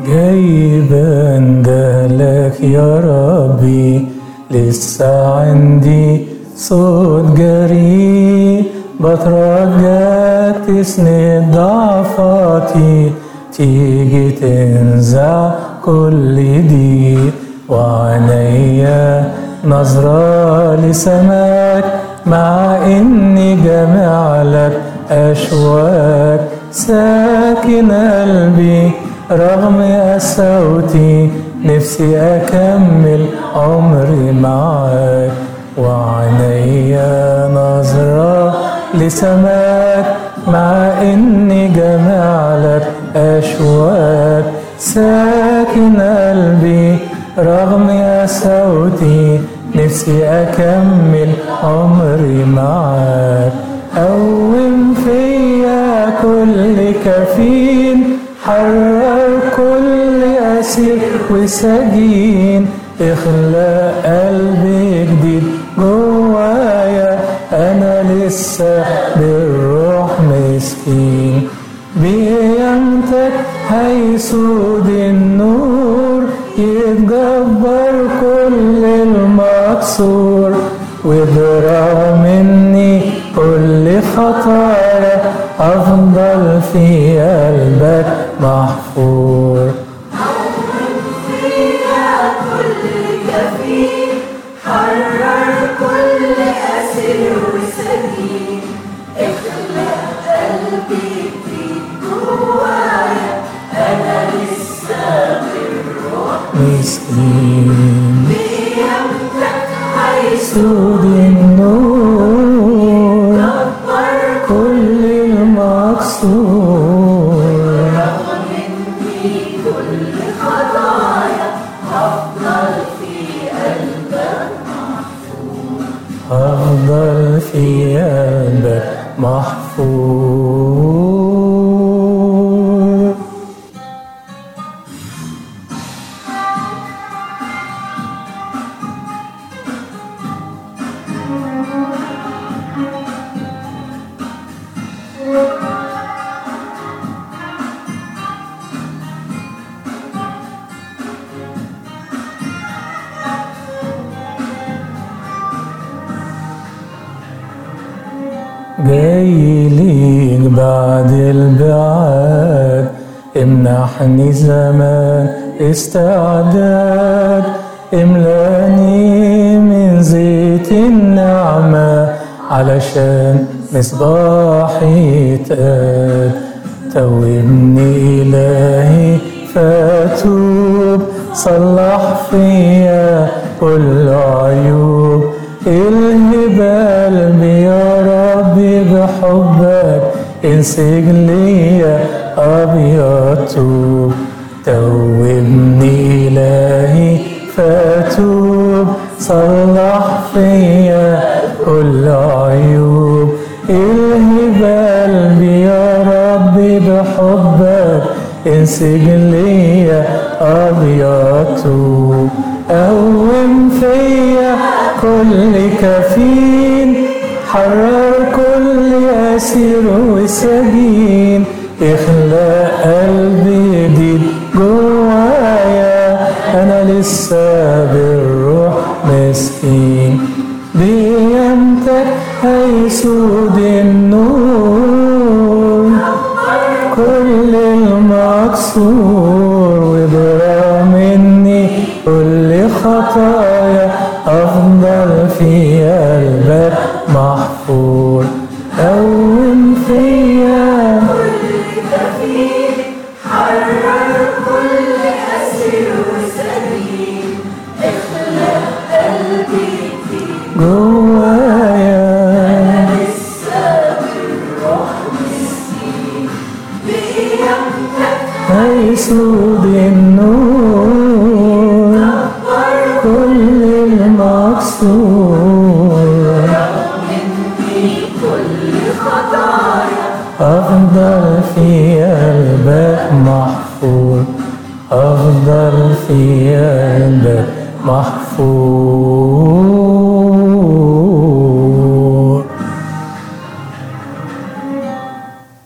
جاي بندهلك يا ربي، لسه عندي صوت جري، بترجاك تسند ضعفاتي، تيجي تنزع كل ضيق، وعينيا نظرة لسماك، مع إني جامع لك أشواك، ساكن قلبي رغم قساوتي، نفسي أكمل عمري معاك، وعينيا نظرة لسماك، مع إني جامع لك أشواك، ساكن قلبي رغم قساوتي، نفسي أكمل عمري معاك. قوم فيا كل كفين، حرر كل أسير وسجين، اخلق قلبي جديد جوايا، أنا لسه بالروح مسكين، بقيامتك هيسود النور، يتجبر كل المكسور، ويضرب مني كل خطايا، أفضل في قلبك محفور. قوم فيا كل كفين، حرر كل أسير وسجين، اخلق قلبي جديد جوايا، أنا لسه بالروح مسكين، بقيامتك سود النور، هيصبر كل المكسور، مني كل خطايا، أفضل في قلبك أفضل في قلبك محفور. جاي ليك بعد البعاد، امنحني زمان استعداد، املاني من زيت النعمة، علشان مصباحي يتقاد، توبني إلهي فاتوب، صلح فيا كل عيوب، الهب قلبي يا ربي بحبك، انسج ليا أبيض طوب، توبني إلهي فاتوب، صلح فيا كل عيوب، الهب قلبي يا ربي بحبك، انسج ليا أبيض طوب، قوم فيا كل كفين، حرر كل أسير وسجين، اخلق قلبي جديد جوايا، أنا لسه بالروح مسكين، بقيامتك هيسود النور، كل المكسور، ويضرب مني كل خطايا، أفضل في قلبك محفور. قوم فيا كل كفين، حرر كل أسير وسجين، اخلق قلبي جديد جوايا، لسه بالروح مسكين، بقيامتك هيسود النور، كل المكسور، مني كل خطايا، أفضل في قلبك محفور، أفضل في قلبك محفور.